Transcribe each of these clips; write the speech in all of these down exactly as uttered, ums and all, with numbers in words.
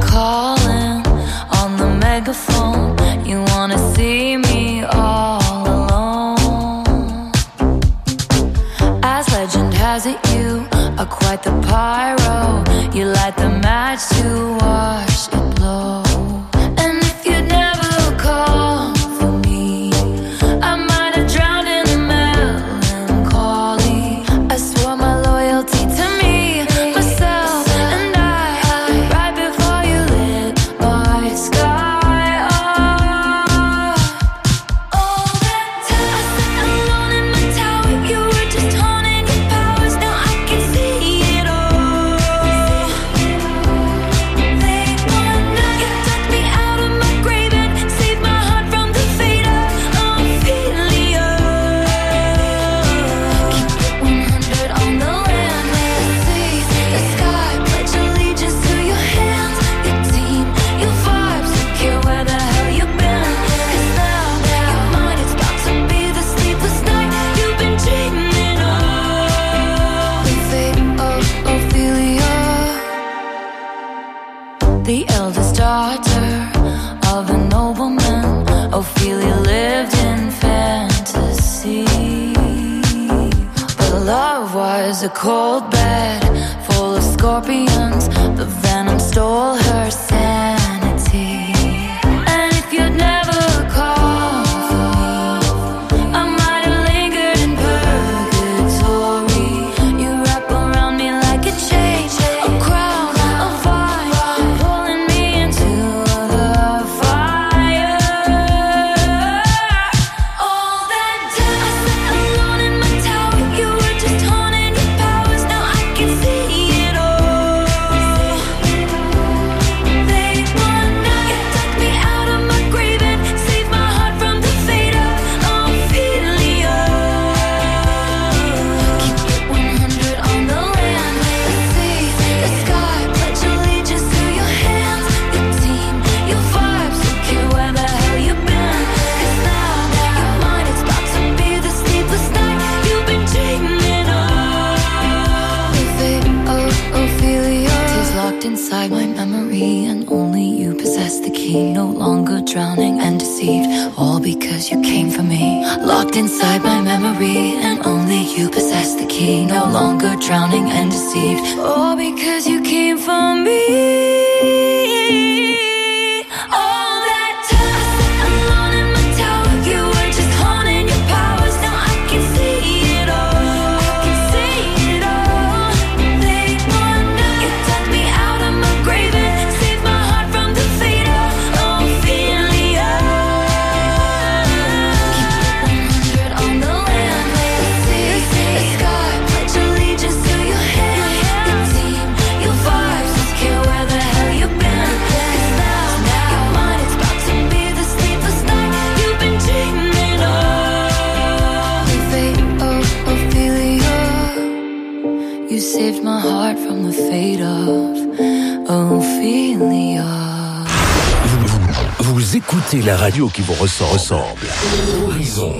calling on the megaphone. You wanna see me all alone. As legend has it, you are quite the pyro. You light the match to watch it blow. And if you'd never call for me, I might have drowned in the melancholy. I swore my loyalty to me, myself, and I, right before you lit my sky up. All that time I sat alone in my tower, you were just honing your powers. Now I can see it all. Late one night, you dug me out of my grave and saved my heart from the fate of Ophelia. Keep it one hundred on the land, let us see the sky. Pledge allegiance to your hands, your team, your vibes. Don't care where the hell you've been, 'cause now your mind is about to be the sleepless night you've been dreaming of. The fate of Ophelia, the eldest daughter of a nobleman. Ophelia lived in fantasy, but love was a cold bed full of scorpions. The venom stole her sanity. And if you'd never called for me, I might have lingered in purgatory. You wrap around me like a chain, a crown, a vine, pulling me into the fire. All that time I sat alone in my tower, you were just honing your powers. Now I can see it all. Late one night, you dug me out of my grave and saved my heart from the fate of Ophelia. Keep it one hundred on the land, let's see the sky. Pledge allegiance to your hands, your team, your vibes. Don't care where the hell you've been, 'cause now your mind is about to be the sleepless night you've been dreaming of. The fate of Ophelia is locked inside my memory, and only you possess the key. No longer drowning and deceived, all because you came for me. Locked inside my memory, and only you possess the key. No longer drowning and deceived, all because you came for me. All that time I sat alone in my tower, you were just honing your powers. Now I can see it all. I can see it all. Late one night, you dug me out of my grave and saved my heart from the fate of Ophelia. Keep it one hundred on the land, let's see the sky. Pledge allegiance to your hands, your team, your vibes. Don't care where the hell you've been, 'cause now your mind is about to be the sleepless night you've been dreaming of. The fate of Ophelia, you saved my heart from the fate of Ophelia. Vous, vous écoutez la radio qui vous ressemble. ressemble. Horizon.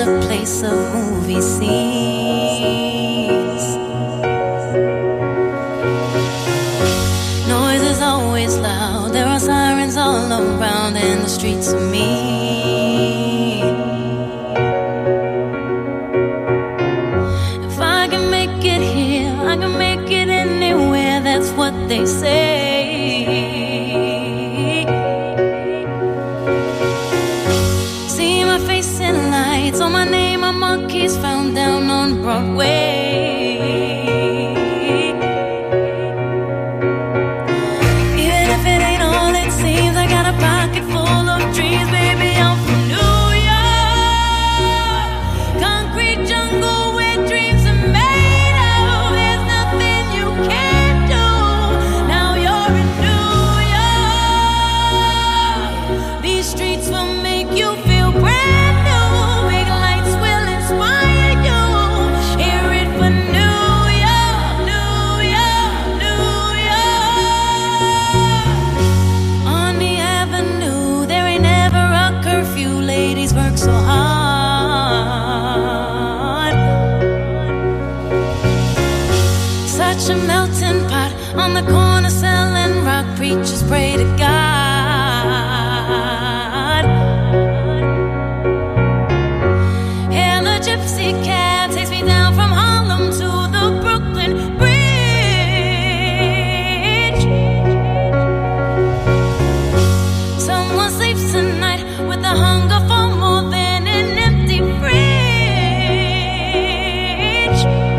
a place of movie scenes. Noise is always loud. There are sirens all around, and the streets are mean. If I can make it here, I can make it anywhere. That's what they say. So my name on monkeys found down on Broadway. Even if it ain't all it seems, I got a pocket full of dreams, baby. I'm from New York, concrete jungle where dreams are made of. There's nothing you can't do. Now you're in New York. These streets will make you feel brand. Work so hard. Such a melting pot on the corner selling rock. Preachers pray to God. And the gypsy cab takes me down from Harlem to the Brooklyn Bridge. Someone sleeps tonight with the hunger for more than an empty fridge.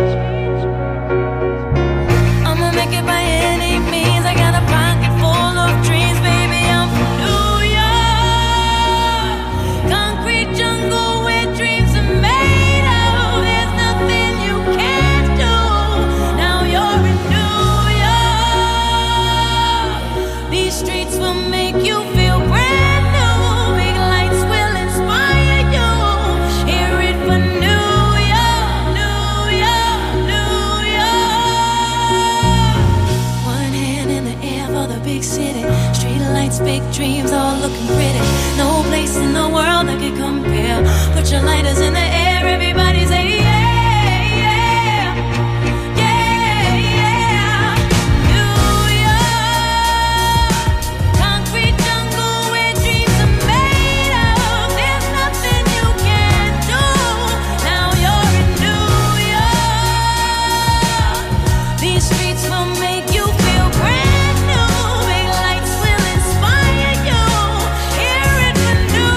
I'ma make it by any means. I got a pocket full of dreams, baby. I'm from New York, concrete jungle where dreams are made of. There's nothing you can't do. Now you're in New York. These streets will make you feel brand new. Big lights will inspire you. Hear it for New York, New York, New York. One hand in the air for the big city. Street lights, big dreams, all looking pretty. No place in the world that could compare. Put your lighters in the air, everybody say yeah, yeah, yeah, yeah. New York, concrete jungle where dreams are made of. There's nothing you can't do. Now you're in New York. These streets will make you feel brand new. Big lights will inspire you. Hear it for New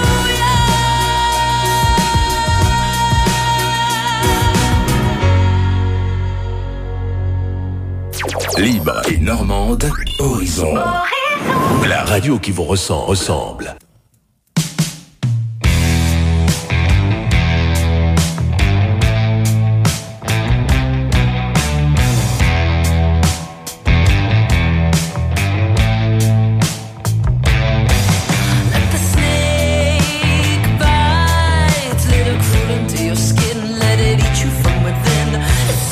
York. Libre et normande, Horizon. La radio qui vous ressent, ressemble. Let the snake bite, let it crawl into your skin, let it eat you from within. It's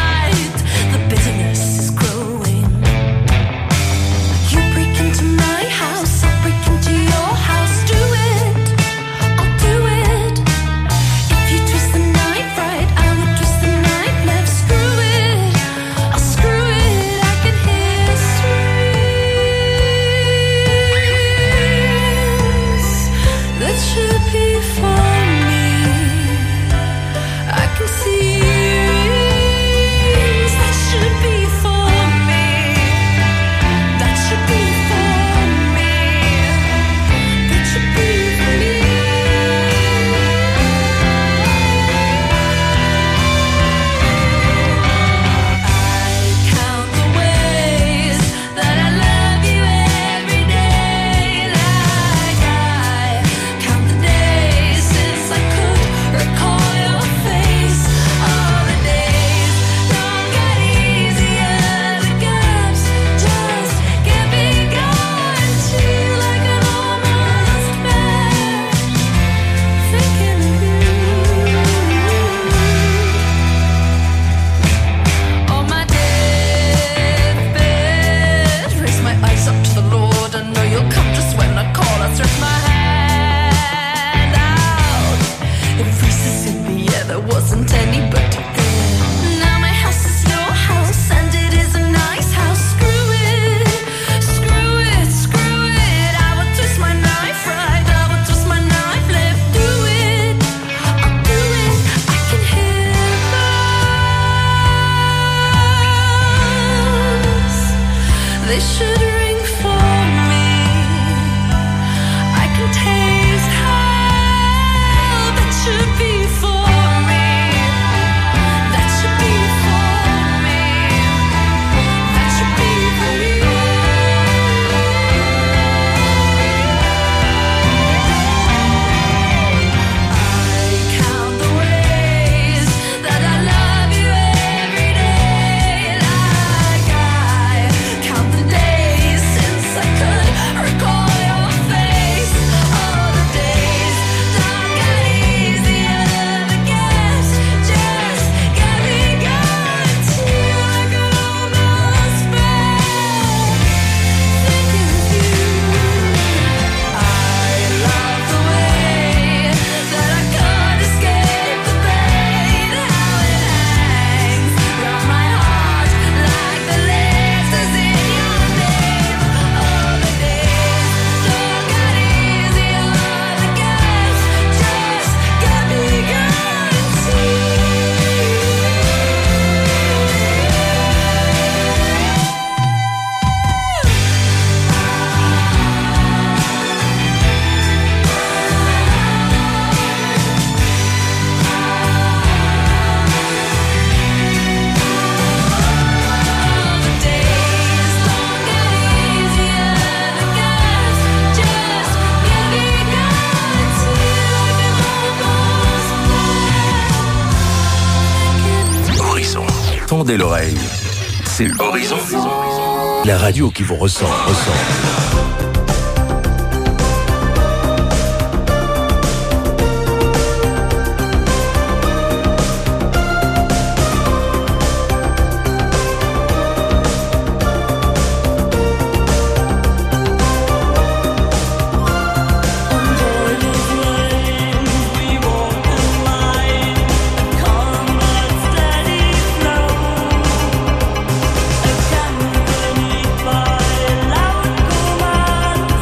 alright, the bitterness is growing. You break into my maybe, yeah, there wasn't any better then. Now my house is your house and it is a nice house. Screw it, screw it, screw it. I will twist my knife right, I will twist my knife left. Do it, I'll do it. I can hear bells. They should ring for me. I can taste hell. That should be for me. That should be for me. That should be for me. I count the ways that I love you every day. Like I count the days since I could recall your face. All the days don't get easier to get. Just get me going till I could almost spell thinking of you. I love the way that I could escape the pain. How it hangs round my heart like the letters in your name. All the days don't get easier to get. Just get me going till Horizon. Tendez l'oreille. C'est Horizon. La radio qui vous ressent, ressent. By loud command.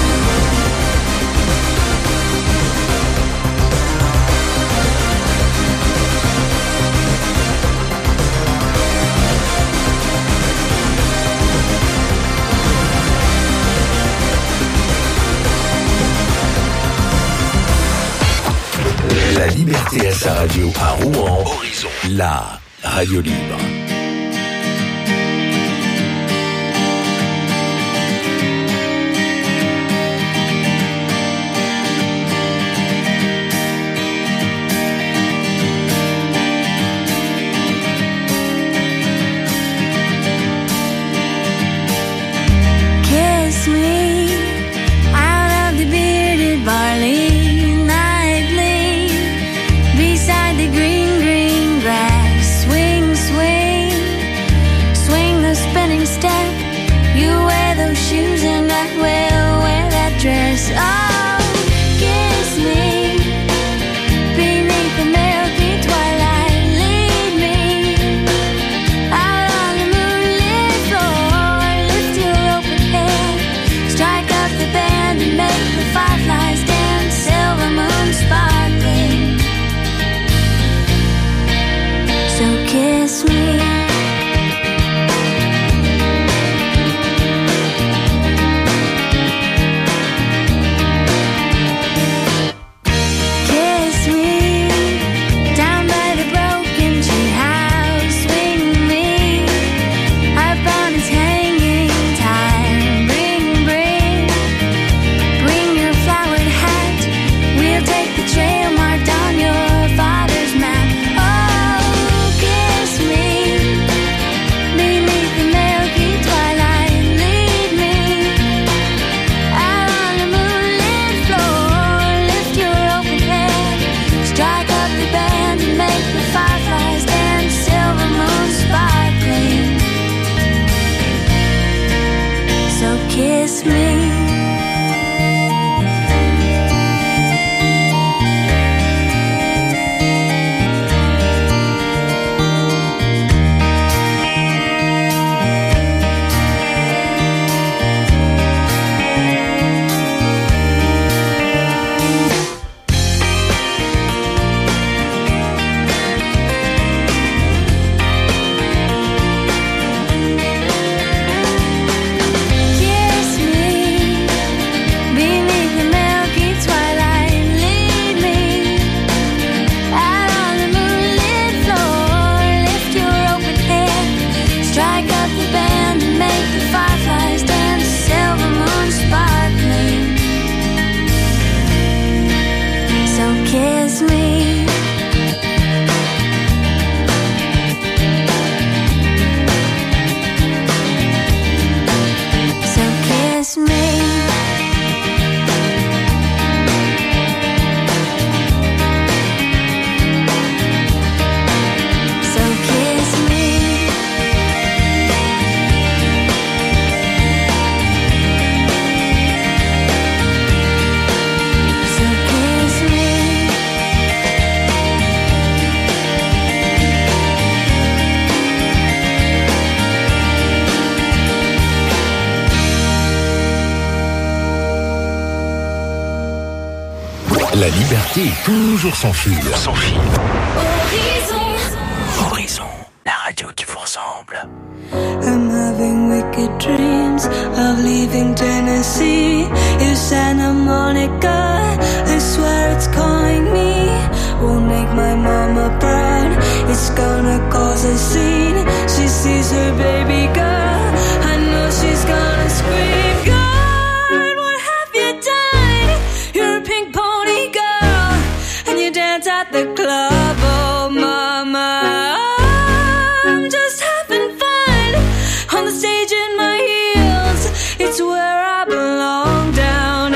La liberté à sa radio à Rouen. Horizon. La radio libre. Kiss me out of the bearded barley. Beside the green, green grass, swing, swing, swing the spinning step. You wear those shoes and I will wear that dress. Oh, kiss me beneath the milky twilight. Lead me out on the moonlit floor. Lift your open head, strike up the band and make the fireflies dance. Silver moon sparkling. So kiss me. Kiss me down by the broken tree house. Swing me up on its hanging time. Bring, bring, bring your flowered hat. We'll take the trail marked on your father's map. Kiss me. La liberté est toujours sans fil. Sans fil. Horizon. Horizon, la radio qui vous ressemble. I'm having wicked dreams of leaving Tennessee. In Santa Monica, I swear it's calling me. Won't make my mama proud. It's gonna cause a scene. She sees her baby girl. I know she's gonna scream. God, what have you done? You're a pink pony girl, and you dance at the club. Oh, mama. I'm just having fun on the stage in my heels. It's where I belong, down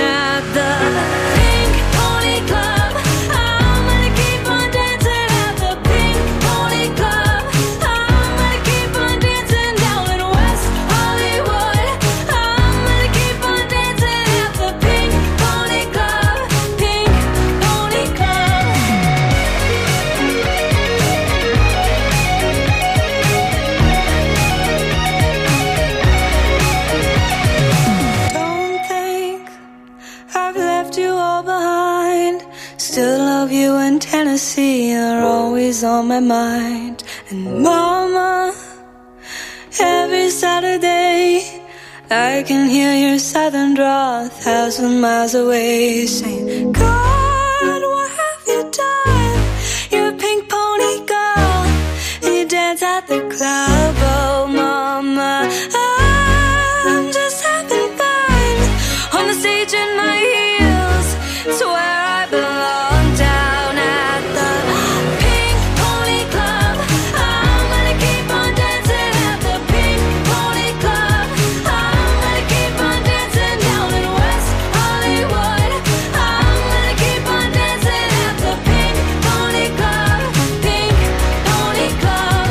still love you in Tennessee. You're always on my mind. And mama, every Saturday I can hear your southern drawl a thousand miles away, saying, God, what have you done? You're a pink pony girl, and you dance at the club. Oh mama, I'm just having fun on the stage in my heels. It's where I belong, down at the Pink Pony Club. I'm gonna keep on dancing at the Pink Pony Club. I'm gonna keep on dancing down in West Hollywood. I'm gonna keep on dancing at the Pink Pony Club. Pink Pony Club.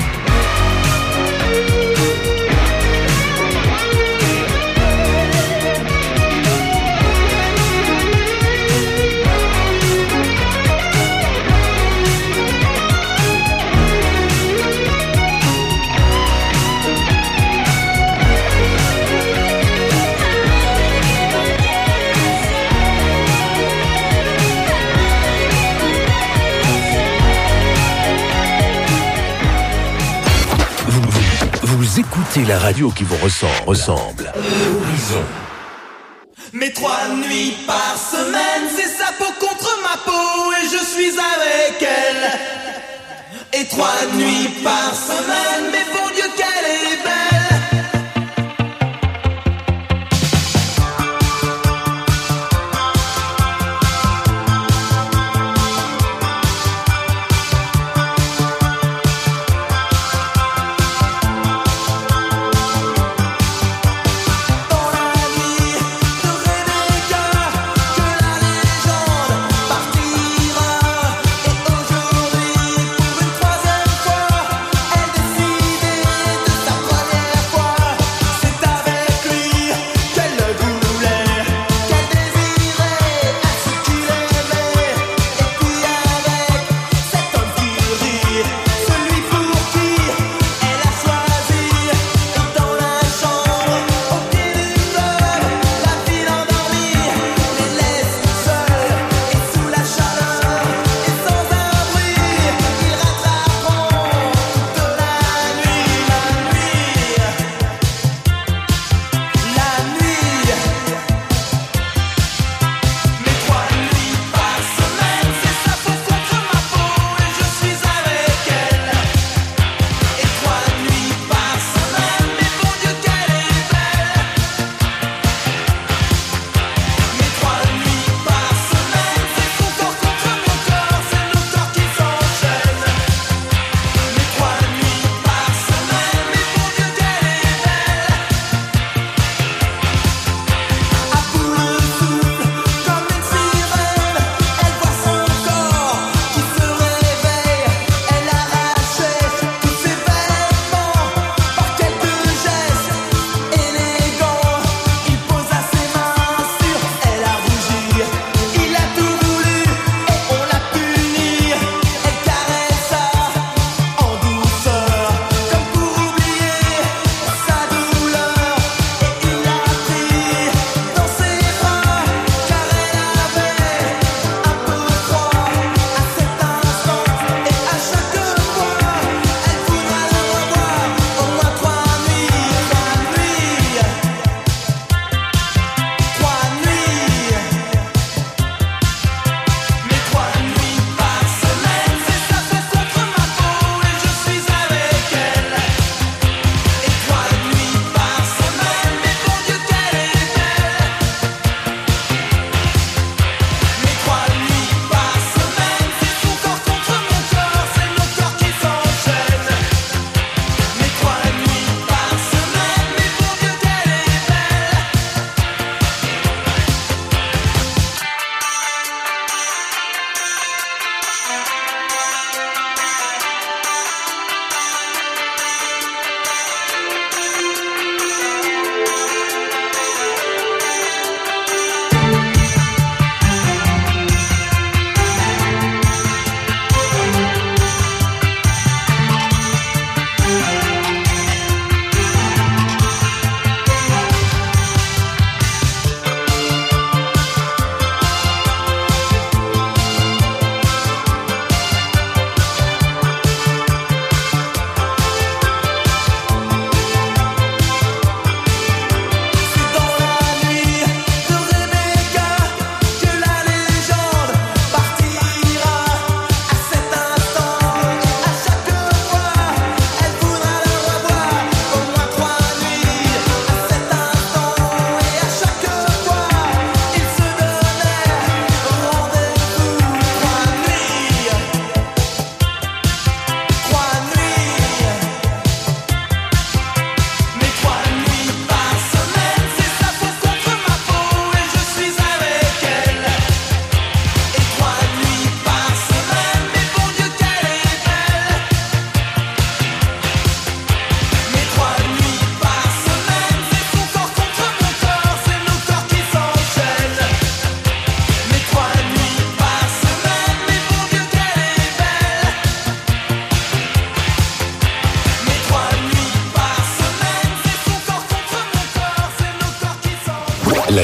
Vous, vous écoutez la radio qui vous ressemble. ressemble. Horizon. Mais trois nuits par semaine, c'est sa peau contre ma peau et je suis avec elle. Et trois nuits par semaine, mais bon Dieu qu'elle est belle. Partira et aujourd'hui pour une troisième fois elle décide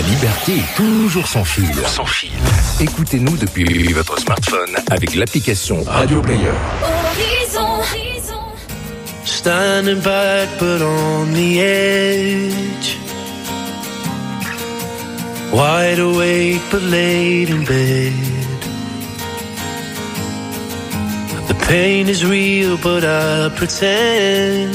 liberté est toujours sans fil. Sans fil. Écoutez-nous depuis votre smartphone avec l'application Radio Player. Horizon. Standing back but on the edge, wide awake but laid in bed. The pain is real but I pretend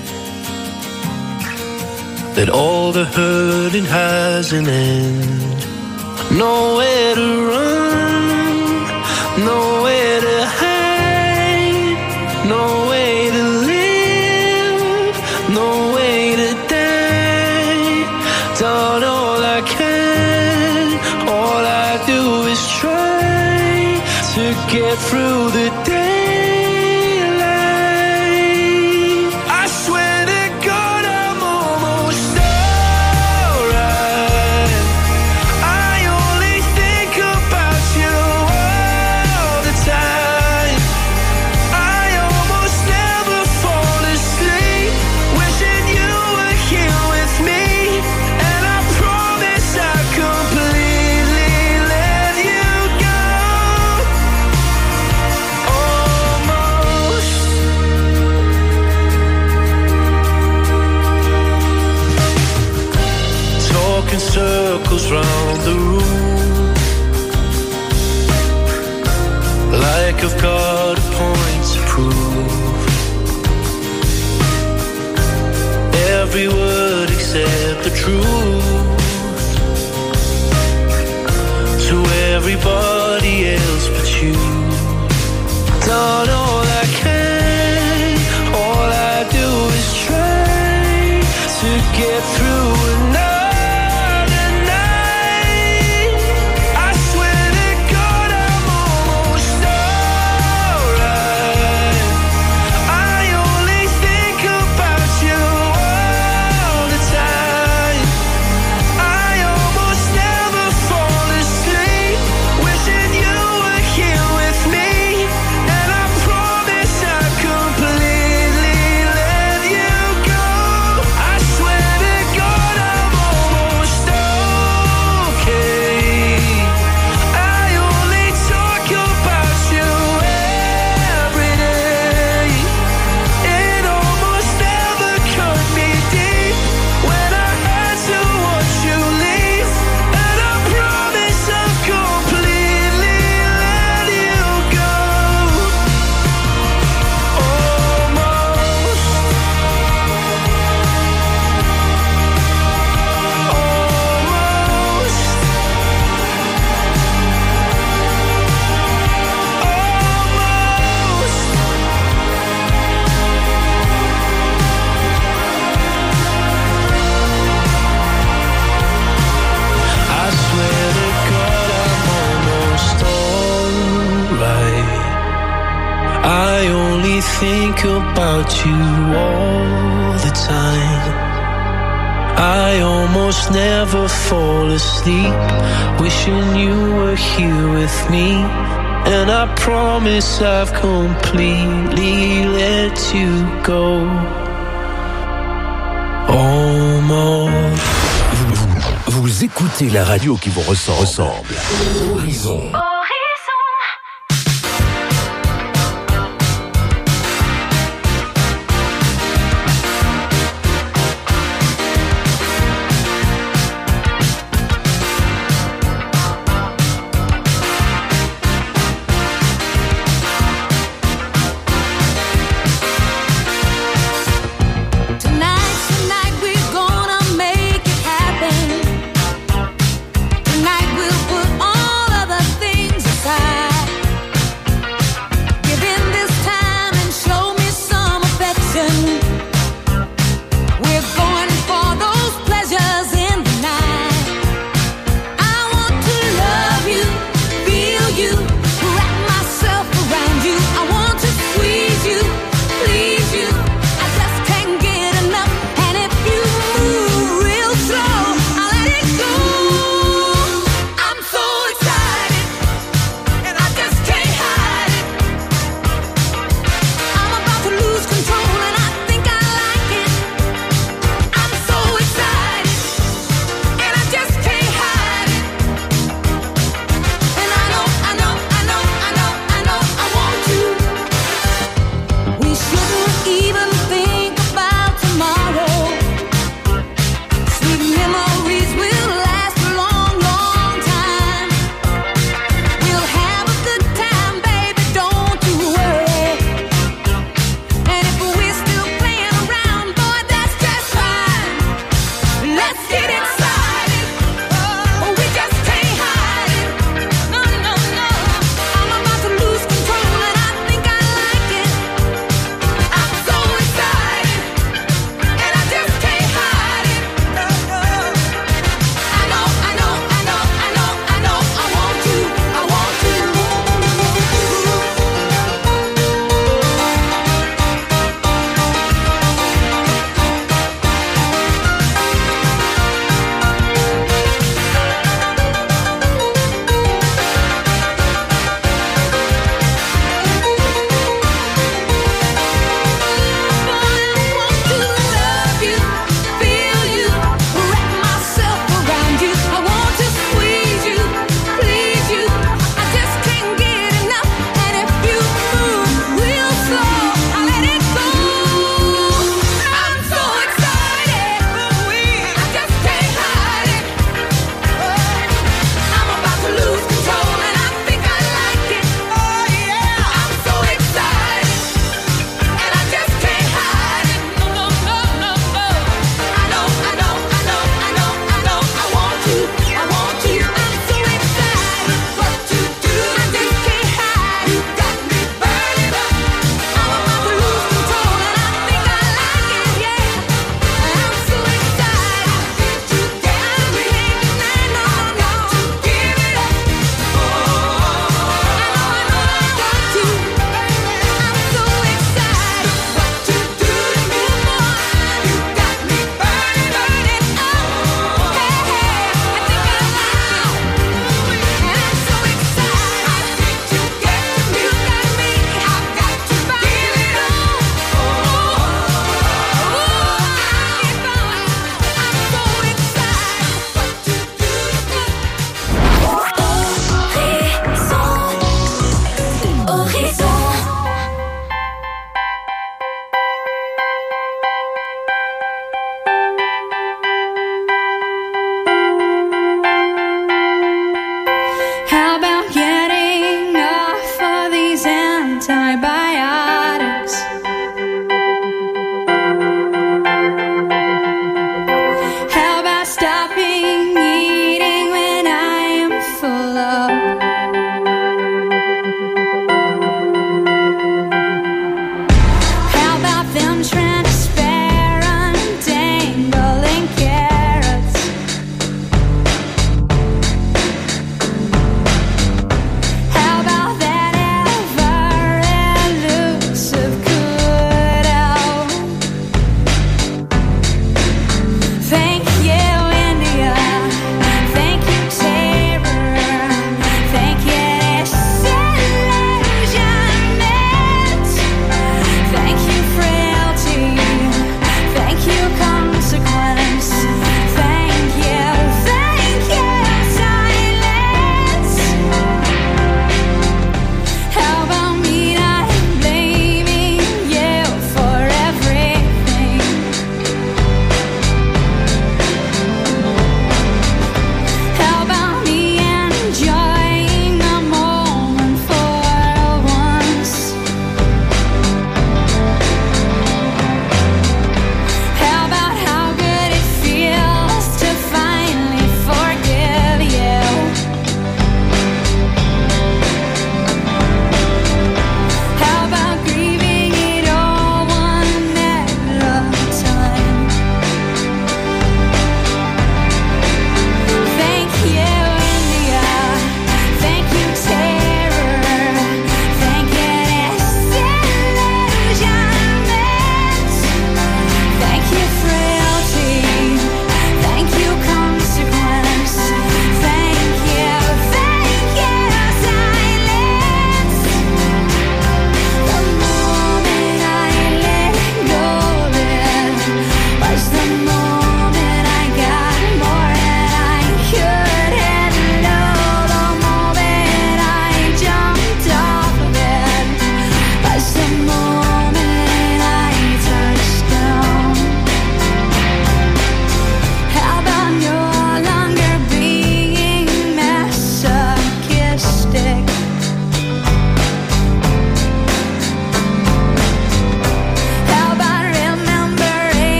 that all the hurting has an end. Nowhere to run, nowhere to hide, no way to live, no way to die. Done all I can, all I do is try to get through the day. Circles round the room, like I've got a point to prove. Every word except the truth to everybody else but you. Done all I can, all I do is try to get through another. Think about you all the time. I almost never fall asleep, wishing you were here with me. And I promise I've completely let you go. Almost. Vous, vous écoutez la radio qui vous ressemble. ressemble. Horizon. Tonight we'll put all of the things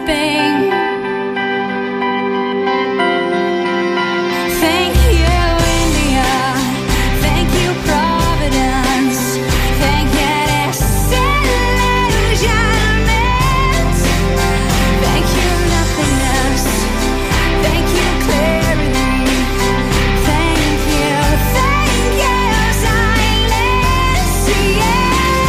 sleeping. Thank you, India. Thank you, Providence. Thank you, disillusionment. Thank you, nothingness. Thank you, clarity. Thank you, thank you, silence. Yeah.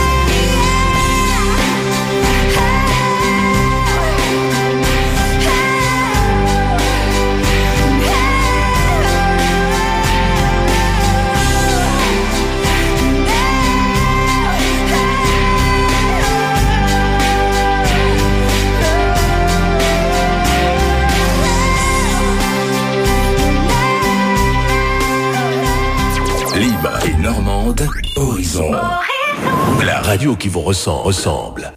Libre et normande, Horizon. La radio qui vous ressent, ressemble.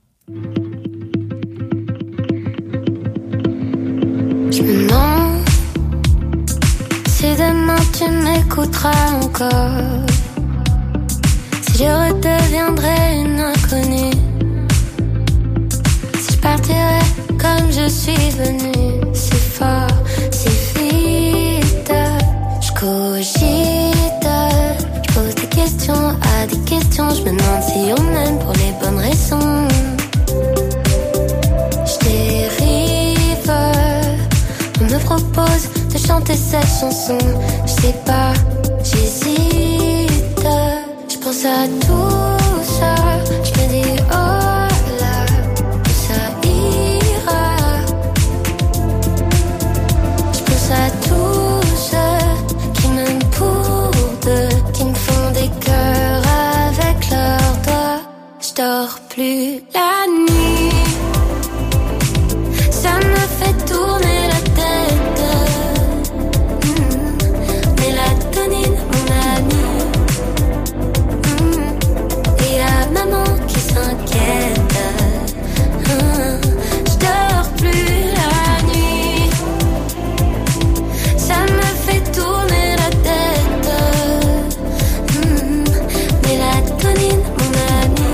Je me demande si demain tu m'écouteras encore, si je redeviendrai une inconnue, si je partirai comme je suis venue, si fort, si vite. Je cogite, je pose des questions à des questions, je me demande si on m'aime pour les bonnes raisons. Je dérive, on me propose de chanter cette chanson. Je sais pas, j'hésite. Je pense à tout ça. Je me dis oh là, tout ça ira. Je pense à tous ceux qui m'aiment pour deux, qui me font des cœurs avec leurs doigts. Je dors plus la nuit. Ça me fait tourner la tête. Mmh. Mélatonine, mon ami. Mmh. Et y'a maman qui s'inquiète. Mmh. J'dors plus la nuit. Ça me fait tourner la tête. Mmh. Mélatonine, mon ami.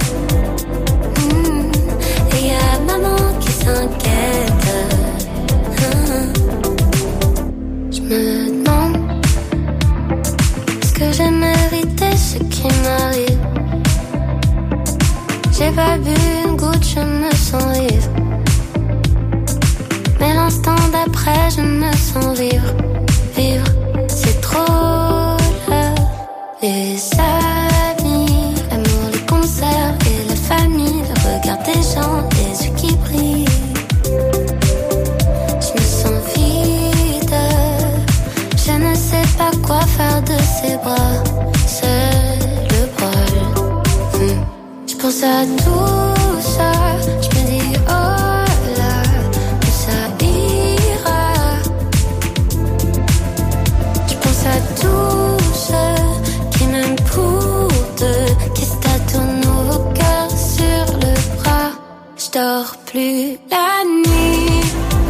Mmh. Et y'a maman qui s'inquiète. Mmh. Je me demande, est-ce que j'ai mérité ce qui m'arrive? J'ai pas bu une goutte, je me sens ivre. Mais l'instant d'après, je me sens vivre. Vivre, c'est trop là. Les amis, l'amour, les concerts et la famille, le regard des gens, les yeux qui brillent. Je me sens vide, je ne sais pas quoi faire de ces bras. Seul le brûle. Hmm. Je pense à tout ça, je me dis oh là, tout ça ira. Je pense à tous ceux qui m'aiment pour deux, qui se tatouent nos cœurs sur le bras. Je dors plus la nuit.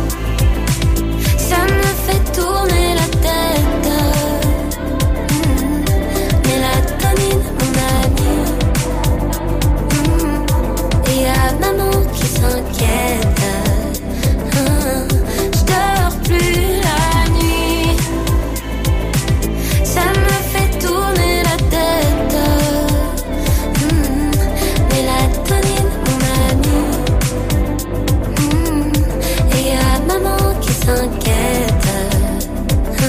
Ça me fait tourner la tête. Mmh. Mélatonine, mon ami. Mmh. Et y'a maman qui s'inquiète. Mmh. J'dors plus la nuit. Ça me fait tourner la tête. Mmh. Mélatonine, mon ami. Mmh. Et y'a maman qui s'inquiète. Mmh.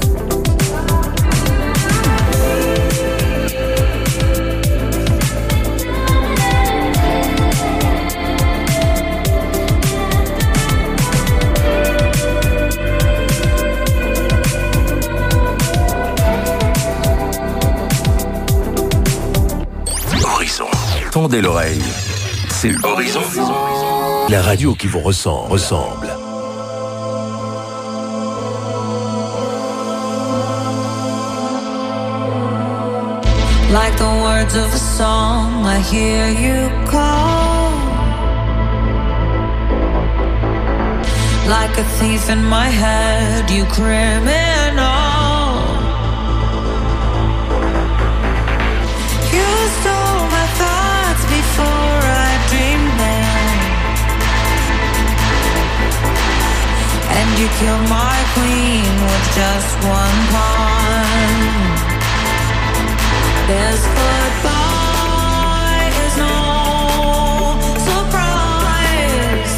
Horizon. Tendez l'oreille. C'est Horizon. La radio qui vous ressent, ressemble. Like the words of a song, I hear you call. Like a thief in my head, you criminal. You stole my thoughts before I dreamed them. you kill my queen with just one pawn. This goodbye is no surprise.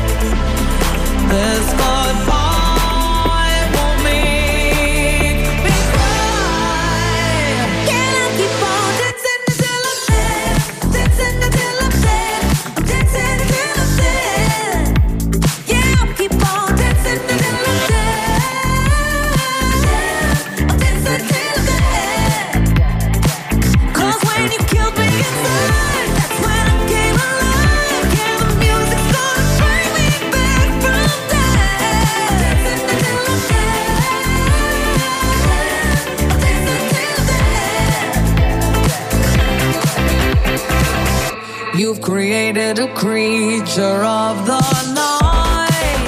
This goodbye won't make me cry. Can I keep on dancing until I'm dead? Dancing until I'm dead. I'm dancing until I'm dead. Yeah, I'll keep on dancing until I'm dead. I'm dancing till I'm dead. 'Cause when you killed me inside, that's when I came alive. Yeah, the music's gonna bring me back from death. Dancing until I'm dead. I'm dancing till I'm dead. You've created a creature of the night.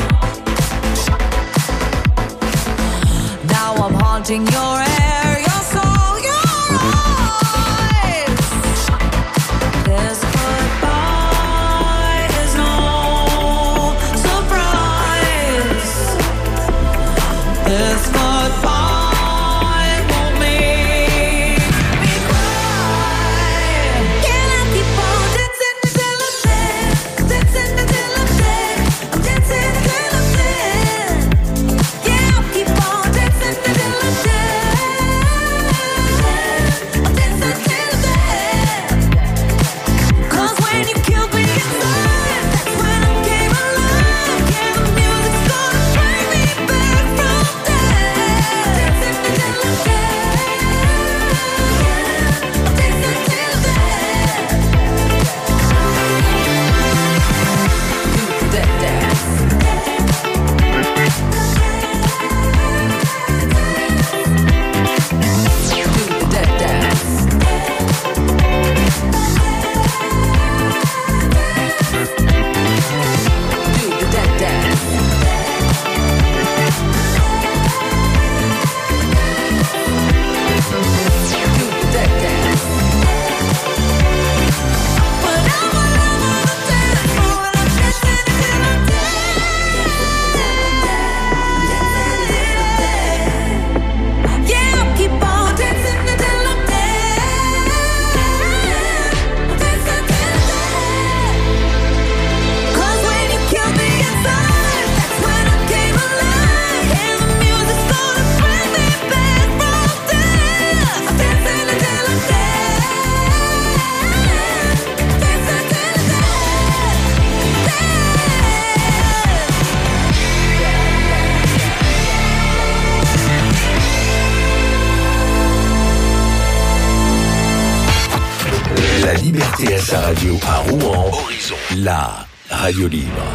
Now I'm haunting your air, your soul, your eyes. This goodbye is no surprise. This goodbye won't make me cry. Can I keep on dancing until I'm dead? Dancing until I'm dead. I'm dancing until I'm dead. Yeah, I'll keep on dancing until I'm dead. I'm dancing till I'm dead. 'Cause when you killed me inside, that's when I came alive. Yeah, the music's gonna bring me back from death. Dancing until I'm dead. I'm dancing till I'm dead. Do that dance. Do that dance. Do that dance. Do that dance. But I'm all over the dance floor and I'm dancing until I'm dead. Yeah, I'll keep on dancing until I'm dead. I'm dancing till I'm dead. 'Cause when you killed me inside, that's when I came alive. And the music's gonna bring me back from death. I'm dancing until I'm dead. Dancing till I'm La liberté à sa radio à Rouen. Horizon. La radio libre.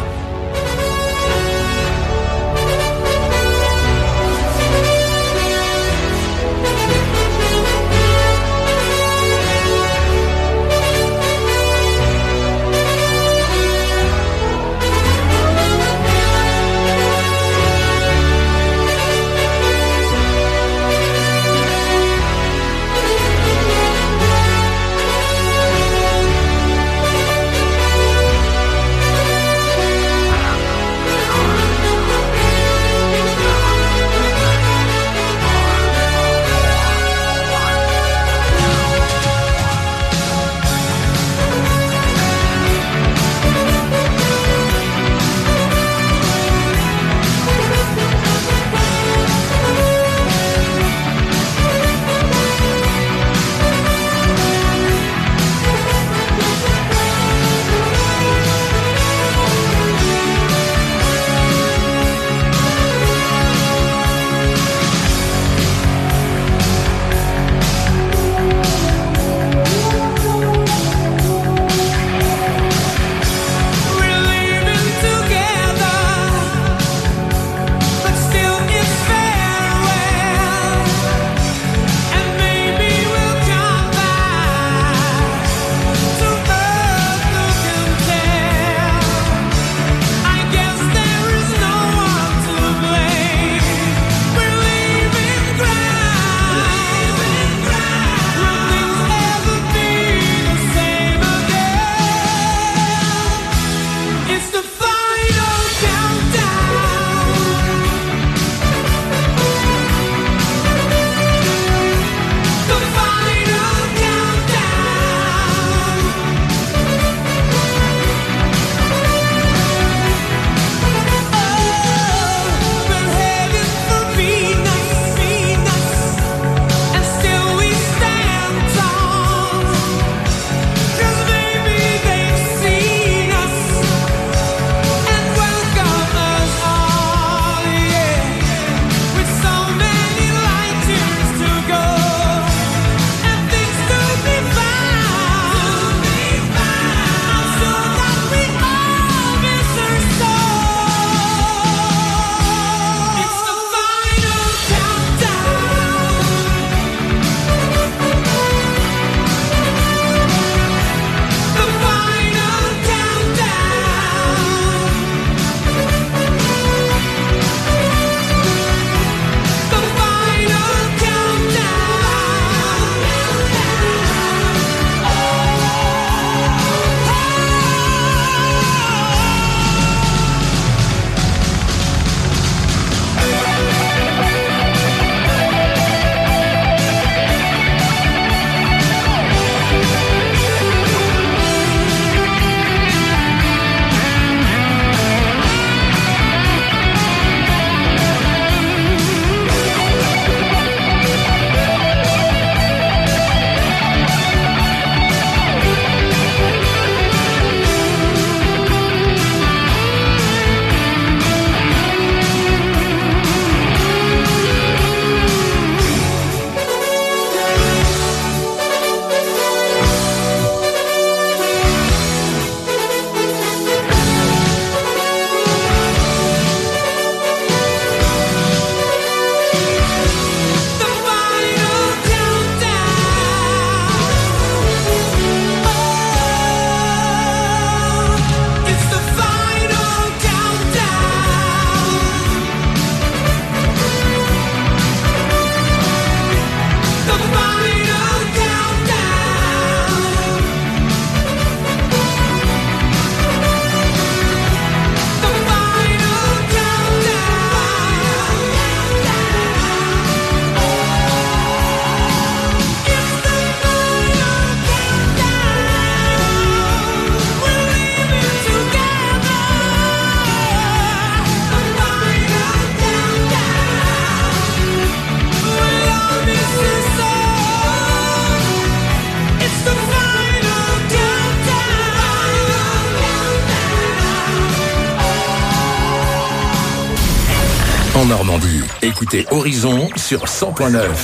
en Normandie. Écoutez Horizon sur cent point neuf.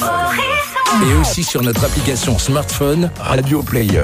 Et aussi sur notre application smartphone Radio Player.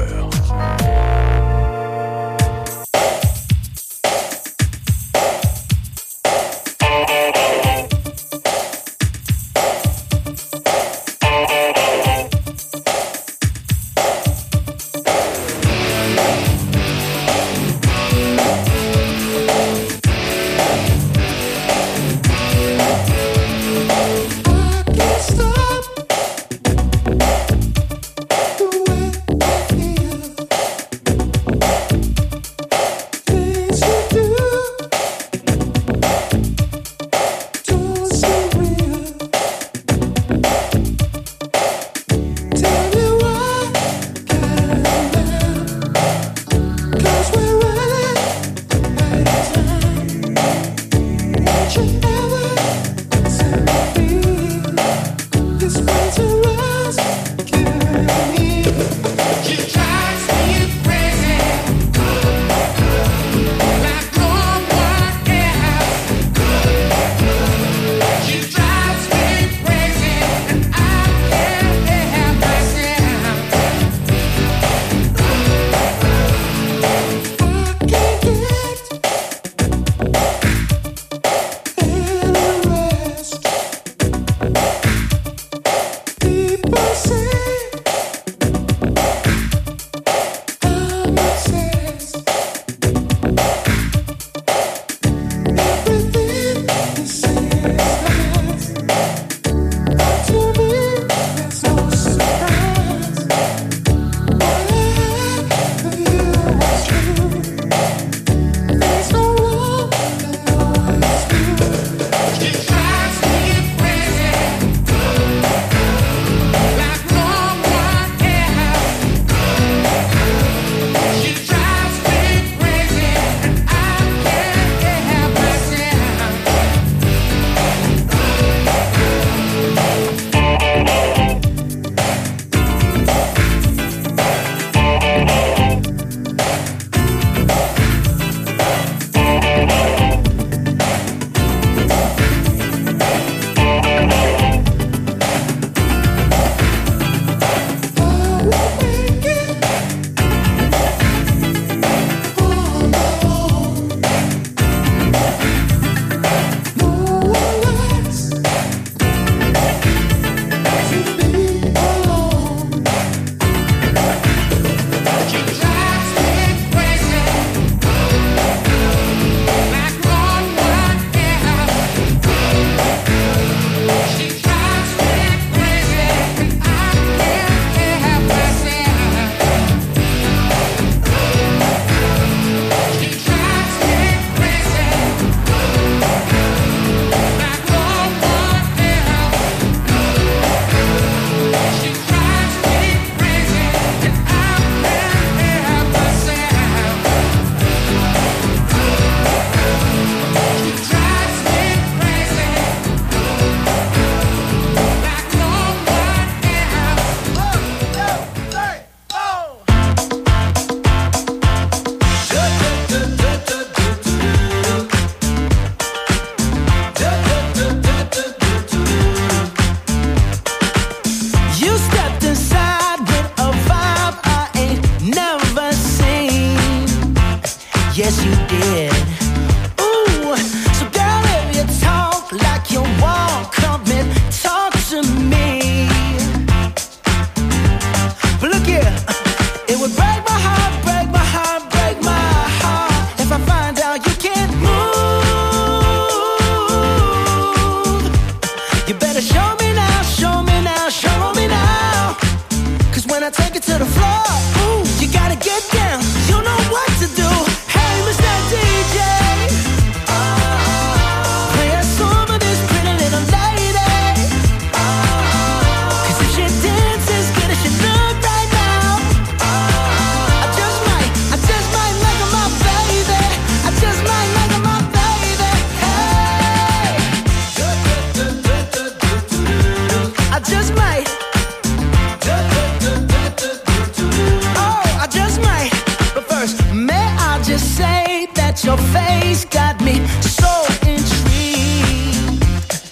Your face got me so intrigued.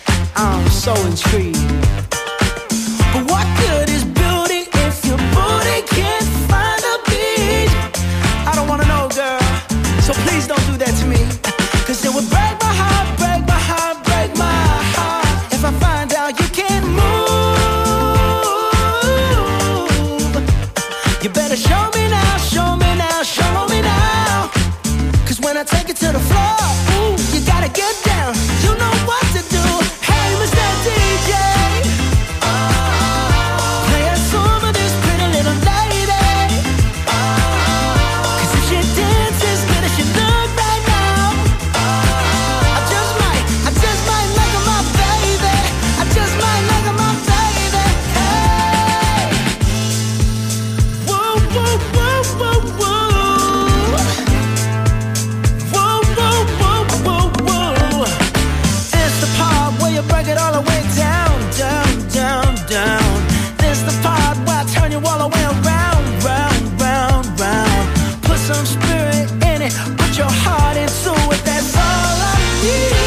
fallen tree. But what good is building if your booty can't find a beat? I don't wanna know, girl, so please don't do that to me. Cause it would break my heart, break my heart, break my heart if I find out you can't move. You better show me now, show me now, show me now. Cause when I take it to the floor, ooh, you gotta get down. You know what to do. Hey, Mister D J, play a song for this pretty little lady. Cause if she dances as good as she look right now, I just might, I just might make her my baby. I just might make her my baby. Hey, whoa, whoa, whoa, whoa, whoa. Whoa, whoa, whoa, whoa, whoa. It's the part where you break it all the way down, down, down, down. This the part where I turn you all the way around, round, round, round. Put some spirit in it, put your heart into it, that's all I need.